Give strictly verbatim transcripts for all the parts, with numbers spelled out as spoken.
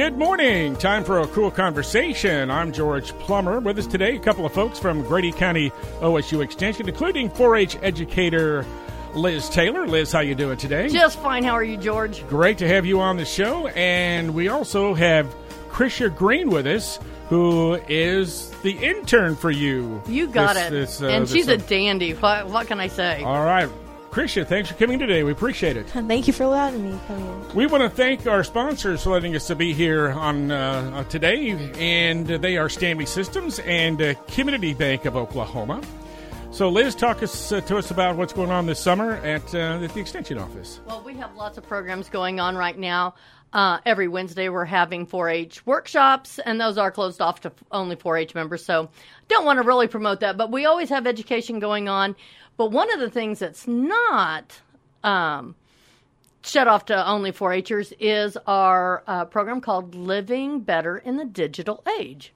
Good morning. Time for a cool conversation. I'm George Plummer. With us today, a couple of folks from Grady County O S U Extension, including four H educator Liz Taylor. Liz, how you doing today? Just fine. How are you, George? Great to have you on the show. And we also have Krisha Green with us, who is the intern for you. You got this, it. This, uh, and this, she's uh, a dandy. What, what can I say? All right. Krisha, thanks for coming today. We appreciate it. Thank you for allowing me to come in. We want to thank our sponsors for letting us to be here on uh, uh, today, and they are Stanley Systems and uh, Community Bank of Oklahoma. So, Liz, talk us uh, to us about what's going on this summer at, uh, at the Extension office. Well, we have lots of programs going on right now. Uh, every Wednesday, we're having four H workshops, and those are closed off to only four H members. So, don't want to really promote that, but we always have education going on. But one of the things that's not um, shut off to only four Hers is our uh, program called Living Better in the Digital Age.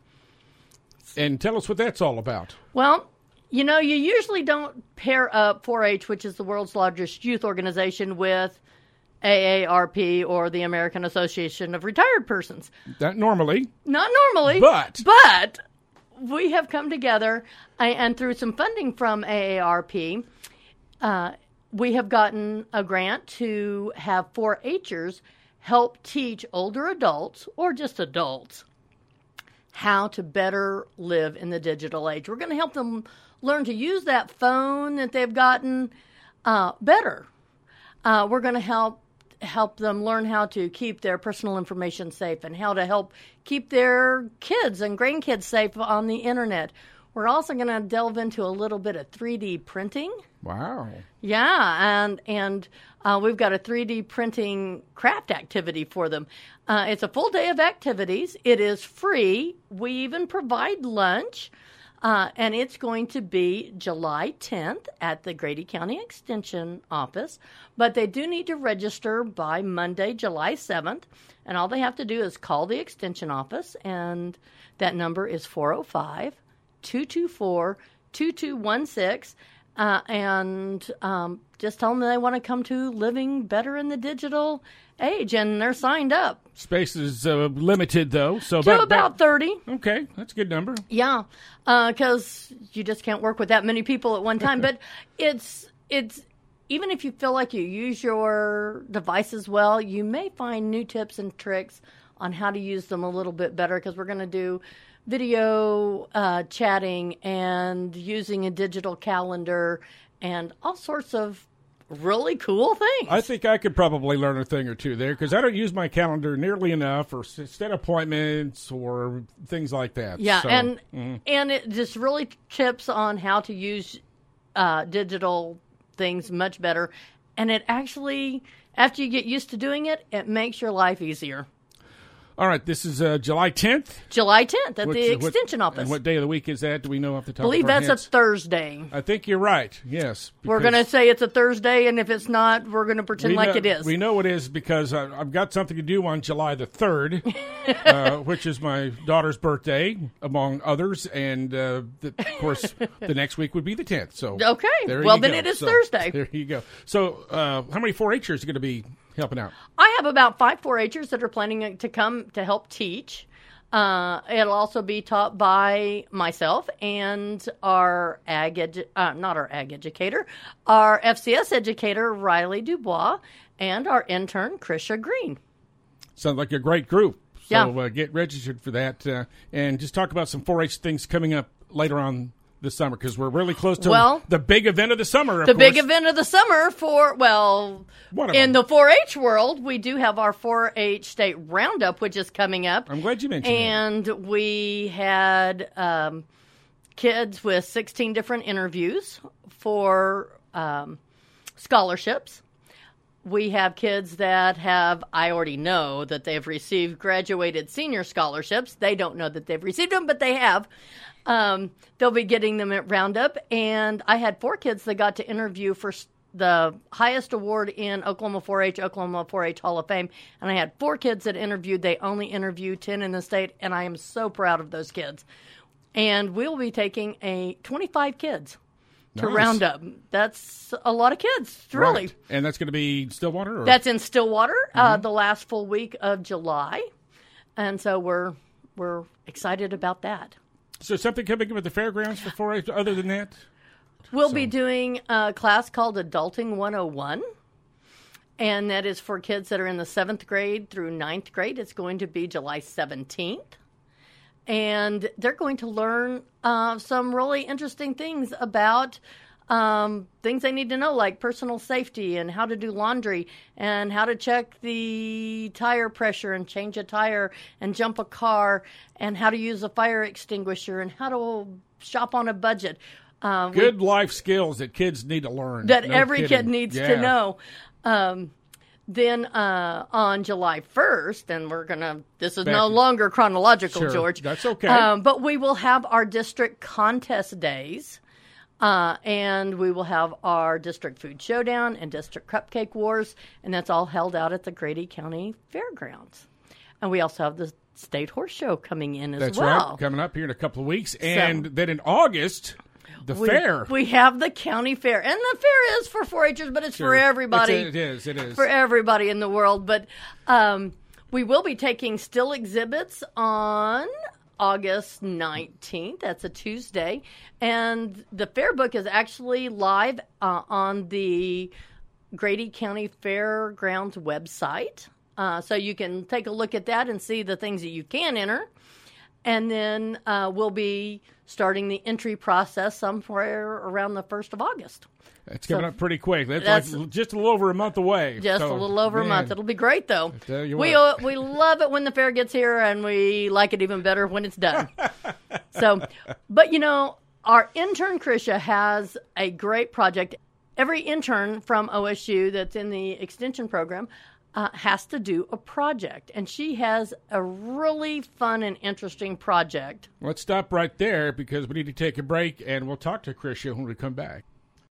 And tell us what that's all about. Well, you know, you usually don't pair up four H, which is the world's largest youth organization, with A A R P or the American Association of Retired Persons. That normally. Not normally. But. But we have come together, and through some funding from A A R P, uh, we have gotten a grant to have four Hers help teach older adults, or just adults, how to better live in the digital age. We're going to help them learn to use that phone that they've gotten uh, better. Uh, we're going to help help them learn how to keep their personal information safe and how to help keep their kids and grandkids safe on the internet. We're also going to delve into a little bit of three D printing. Wow. Yeah, and and uh, we've got a three D printing craft activity for them. Uh, it's a full day of activities. It is free. We even provide lunch. Uh, and it's going to be July tenth at the Grady County Extension office. But they do need to register by Monday, July seventh. And all they have to do is call the Extension office. And that number is four oh five, two two four, two two one six. Uh, and um, just tell them they want to come to Living Better in the Digital Age, and they're signed up. Space is uh, limited, though. So to about, about thirty. Okay, that's a good number. Yeah, because uh, you just can't work with that many people at one time. But it's it's even if you feel like you use your devices well, you may find new tips and tricks on how to use them a little bit better, because we're going to do video uh, chatting and using a digital calendar and all sorts of really cool things. I think I could probably learn a thing or two there, because I don't use my calendar nearly enough, or set appointments or things like that. Yeah, so, and mm-hmm. and it just really tips on how to use uh, digital things much better. And it actually, after you get used to doing it, it makes your life easier. All right, this is uh, July tenth. July tenth at Which, the what, Extension office. And what day of the week is that? Do we know off the top I believe of our that's heads? a Thursday. I think you're right, yes. We're going to say it's a Thursday, and if it's not, we're going to pretend like know, it is. We know it is, because I, I've got something to do on July the third, uh, which is my daughter's birthday, among others. And, uh, the, of course, the next week would be the tenth. So okay, there well, you then go. it is so, Thursday. There you go. So uh, how many four Hers are going to be helping out? I have about five four Hers that are planning to come to help teach. Uh, it'll also be taught by myself and our ag, edu- uh, not our ag educator, our F C S educator, Riley Dubois, and our intern, Krisha Green. Sounds like a great group. So Yeah. uh, get registered for that, uh, and just talk about some four H things coming up later on this summer, because we're really close to Well, the big event of the summer. Of The course. big event of the summer for, well, One of in them. the four H world, we do have our four H state roundup, which is coming up. I'm glad you mentioned And we had um, kids with sixteen different interviews for um, scholarships. We have kids that have, I already know that they've received graduated senior scholarships. They don't know that they've received them, but they have. Um, they'll be getting them at Roundup. And I had four kids that got to interview for the highest award in Oklahoma four H, Oklahoma four H Hall of Fame. And I had four kids that interviewed. They only interviewed ten in the state, and I am so proud of those kids. And we'll be taking a twenty-five kids to Nice. Roundup. That's a lot of kids, really. Right. And that's going to be Stillwater? Or? That's in Stillwater, uh, Mm-hmm. the last full week of July. and so we're we're excited about that. So something coming up at the fairgrounds for four H other than that? We'll So- be doing a class called Adulting one oh one, and that is for kids that are in the seventh grade through ninth grade. It's going to be July seventeenth, and they're going to learn uh, some really interesting things about um, things they need to know, like personal safety and how to do laundry and how to check the tire pressure and change a tire and jump a car and how to use a fire extinguisher and how to shop on a budget. Uh, we- Good life skills that kids need to learn. that No every kidding. kid needs Yeah. to know. Um, then uh, on July first, and we're going to, this is Back- no longer chronological, Sure, George. that's okay. Um, but we will have our district contest days, uh, and we will have our district food showdown and district cupcake wars, and that's all held out at the Grady County Fairgrounds. And we also have the state horse show coming in as That's well. right, coming up here in a couple of weeks. And then in August, the We, fair. we have the county fair, and the fair is for four H'ers, but it's Sure. for everybody. It's- it is, it is. For everybody in the world. But um, we will be taking still exhibits on August nineteenth. That's a Tuesday. And the fair book is actually live uh, on the Grady County Fairgrounds website. Uh, so you can take a look at that and see the things that you can enter. And then uh, we'll be starting the entry process somewhere around the first of August. It's coming so up pretty quick. That's, that's- like just a little over a month away. Just So, a little over a man, month. It'll be great, though. tell you We what. uh, we love it when the fair gets here, and we like it even better when it's done. So, but you know, our intern Krisha has a great project. Every intern from O S U that's in the extension program uh, has to do a project, and she has a really fun and interesting project. Let's stop right there because we need to take a break, and we'll talk to Krisha when we come back.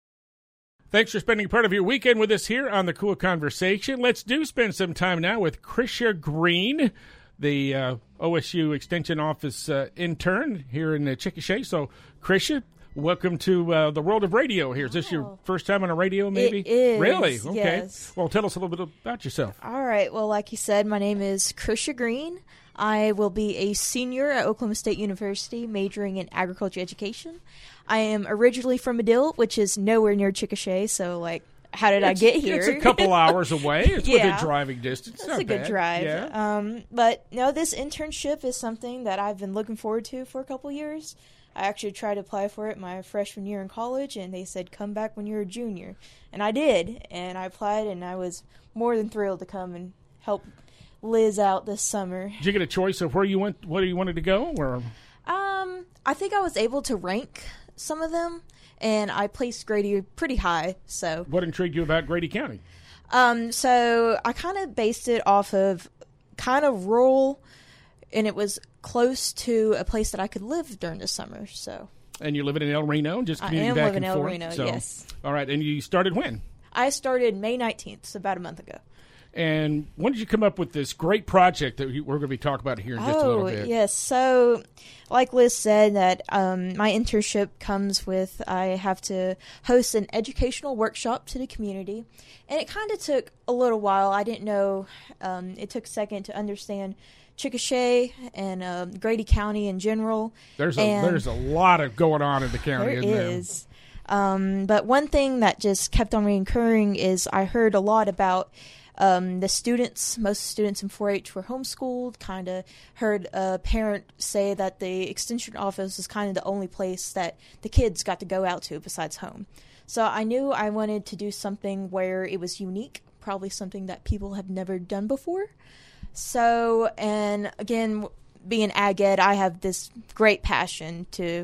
Thanks for spending part of your weekend with us here on the Cool Conversation. Let's do spend some time now with Krisha Green, the uh, O S U Extension Office uh, intern here in uh, Chickasha. So, Krisha, welcome to uh, the world of radio here. Is this your first time on a radio, maybe? It is, Really? Okay. yes. Well, tell us a little bit about yourself. All right. Well, like you said, my name is Krisha Green. I will be a senior at Oklahoma State University, majoring in agriculture education. I am originally from Medill, which is nowhere near Chickasha, so, like, how did I It's- get here? It's a couple hours away. It's within Yeah. driving distance. That's Not a good bad. drive. Yeah. Um, but no, this internship is something that I've been looking forward to for a couple years. I actually tried to apply for it my freshman year in college, and they said, come back when you're a junior. And I did, and I applied, and I was more than thrilled to come and help Liz out this summer. Did you get a choice of where you went, where you wanted to go, or? Um, I think I was able to rank some of them, and I placed Grady pretty high, so... What intrigued you about Grady County? Um, so I kind of based it off of kind of rural, and it was close to a place that I could live during the summer. So And you're living in El Reno, just I commuting am back living and in El forth. Reno, So- yes. All right, and you started when? I started May nineteenth, so about a month ago. And when did you come up with this great project that we- we're going to be talking about here in just a little Oh, bit? yes. So, like Liz said, that um, my internship comes with I have to host an educational workshop to the community, and it kind of took a little while. I didn't know. Um, it took a second to understand Chickasha and um, Grady County in general. There's a and there's a lot of going on in the county. There isn't there? is. Um, but one thing that just kept on recurring is I heard a lot about um, the students. Most students in four H were homeschooled. Kind of heard a parent say that the extension office is kind of the only place that the kids got to go out to besides home. So I knew I wanted to do something where it was unique, probably something that people have never done before. So, and again, being ag ed, I have this great passion to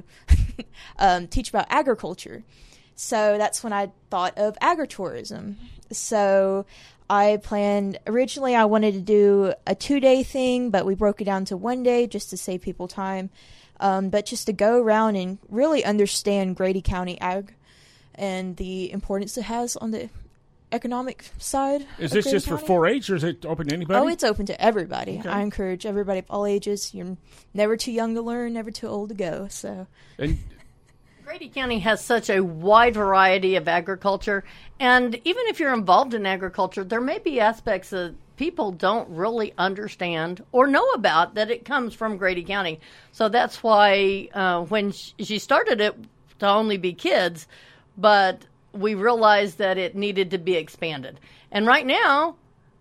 um, teach about agriculture. So that's when I thought of agritourism. So I planned, originally I wanted to do a two-day thing, but we broke it down to one day just to save people time. Um, but just to go around and really understand Grady County ag and the importance it has on the economic side. Is of this Grady just for County. four H, or is it open to anybody? Oh, it's open to everybody. Okay. I encourage everybody of all ages. You're never too young to learn, never too old to go. So, And Grady County has such a wide variety of agriculture, and even if you're involved in agriculture, there may be aspects of people don't really understand or know about that it comes from Grady County. So that's why uh, when she started it to only be kids, but we realized that it needed to be expanded. And right now,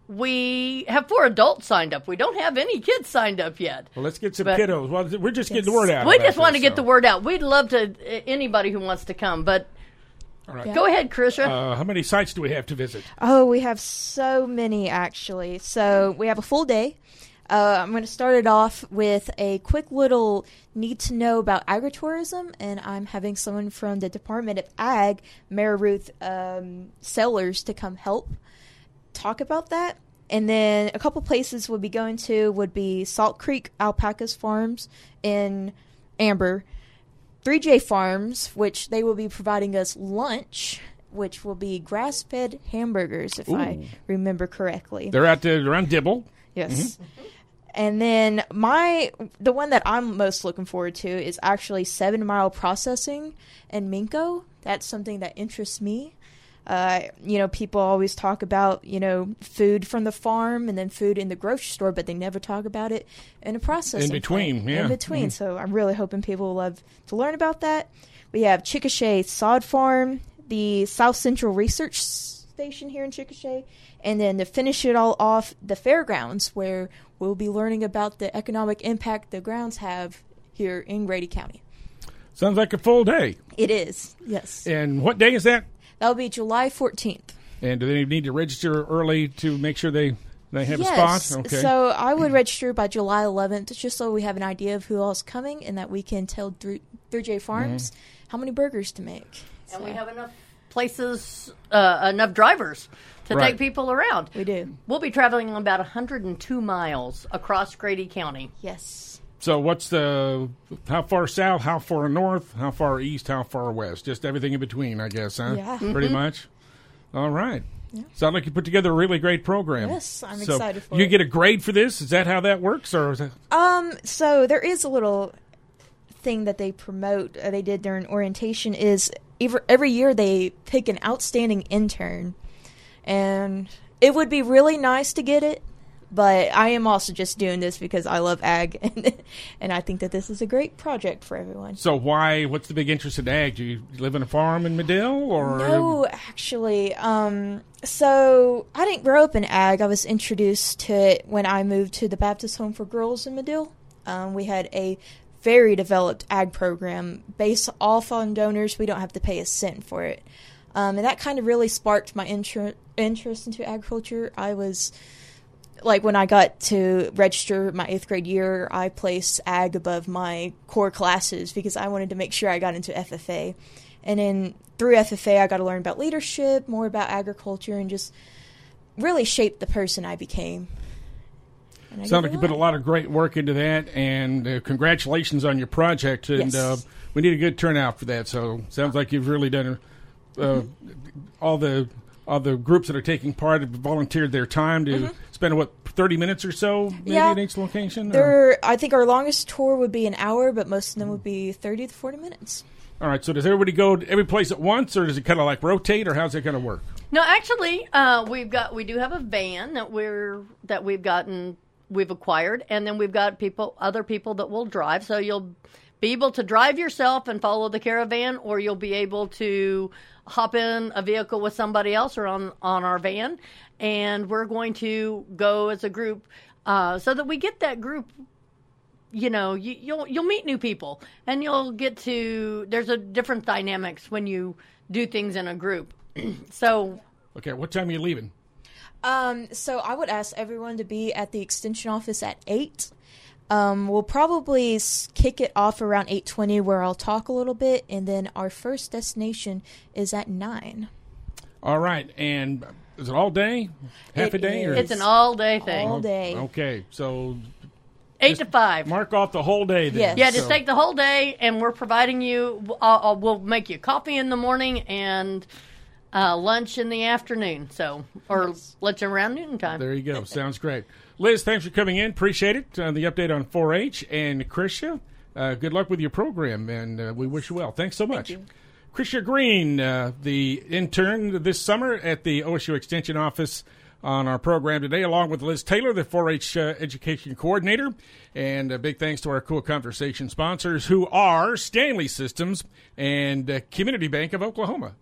we have four adults signed up. We don't have any kids signed up yet. Well, let's get some But- kiddos. Well, we're just getting the word out. We about just want to this, get so. the word out. We'd love to, anybody who wants to come, but All right. go ahead, Krisha. Uh, how many sites do we have to visit? Oh, we have so many, actually. So we have a full day. Uh, I'm going to start it off with a quick little need to know about agritourism, and I'm having someone from the Department of Ag, Mayor Ruth um, Sellers, to come help talk about that. And then a couple places we'll be going to would be Salt Creek Alpacas Farms in Amber, three J Farms, which they will be providing us lunch, which will be grass-fed hamburgers, if Ooh. I remember correctly. They're at the around Dibble. Yes. And then my the one that I'm most looking forward to is actually Seven Mile Processing in Minko. That's something that interests me. Uh, you know, people always talk about, you know, food from the farm and then food in the grocery store, but they never talk about it in a processing In between, plant. yeah. In between. Mhm. So I'm really hoping people will love to learn about that. We have Chickasha Sod Farm, the South Central Research Station here in Chickasha, and then to finish it all off, the fairgrounds, where we'll be learning about the economic impact the grounds have here in Grady County. Sounds like a full day. It is, yes. And what day is that? That'll be July fourteenth. And do they need to register early to make sure they, they have Yes. a spot? Okay. So I would register by July eleventh, just so we have an idea of who else is coming and that we can tell three J Farms Mm-hmm. how many burgers to make. and So, we have enough places, uh, enough drivers to Right. take people around. we do. We'll be traveling about one hundred two miles across Grady County. Yes. So what's the, how far south, how far north, how far east, how far west? Just everything in between, I guess, huh? Yeah. Pretty much? All right. Sounds like you put together a really great program. Yes, I'm So excited for you it. get a grade for this? Is that how that works? Or is that, Um, so there is a little thing that they promote, uh, they did during orientation, is every, every year they pick an outstanding intern. And it would be really nice to get it, but I am also just doing this because I love ag, and, and I think that this is a great project for everyone. so why, what's the big interest in ag? Do you live in a farm in Medill? Or No, actually. Um, so I didn't grow up in ag. I was introduced to it when I moved to the Baptist Home for Girls in Medill. Um, we had a very developed ag program based off on donors. We don't have to pay a cent for it. Um, and that kind of really sparked my intro- interest into agriculture. I was, like, when I got to register my eighth grade year, I placed ag above my core classes because I wanted to make sure I got into F F A. And then through F F A, I got to learn about leadership, more about agriculture, and just really shape the person I became. And I Sounds did like you put a lot. lot of great work into that, and uh, congratulations on your project. And Yes. uh, we need a good turnout for that. So sounds like you've really done uh, all the all the groups that are taking part have volunteered their time to spend what thirty minutes or so maybe Yeah. at each location. or- There, I think our longest tour would be an hour, but most of them would be thirty to forty minutes. All right. So does everybody go to every place at once, or does it kind of like rotate, or how's it going to work? No, actually, uh, we've got we do have a van that we're that we've gotten we've acquired, and then we've got people other people that will drive. So you'll be able to drive yourself and follow the caravan, or you'll be able to hop in a vehicle with somebody else or on on our van, and we're going to go as a group uh, so that we get that group. You know, you, you'll you'll meet new people, and you'll get to. There's a different dynamics when you do things in a group. So Okay. What time are you leaving? Um, so I would ask everyone to be at the extension office at eight. Um, we'll probably s- kick it off around eight twenty, where I'll talk a little bit, and then our first destination is at nine. All right. And is it all day? Half It a day? Or? is. it's an all day thing, All day. Okay. So eight to five. mark off the whole day then. Yes. Yeah, just So- take the whole day, and we're providing you. Uh, uh, we'll make you coffee in the morning and uh, lunch in the afternoon. So, or Yes. lunch around noon time. There you go. Sounds great. Liz, thanks for coming in. Appreciate it. Uh, the update on four H. And Krisha, uh, good luck with your program, and uh, we wish you well. Thanks so much. you. Krisha Green, uh, the intern this summer at the O S U Extension Office on our program today, along with Liz Taylor, the four H uh, Education Coordinator. And a big thanks to our Cool Conversation sponsors, who are Stanley Systems and uh, Community Bank of Oklahoma.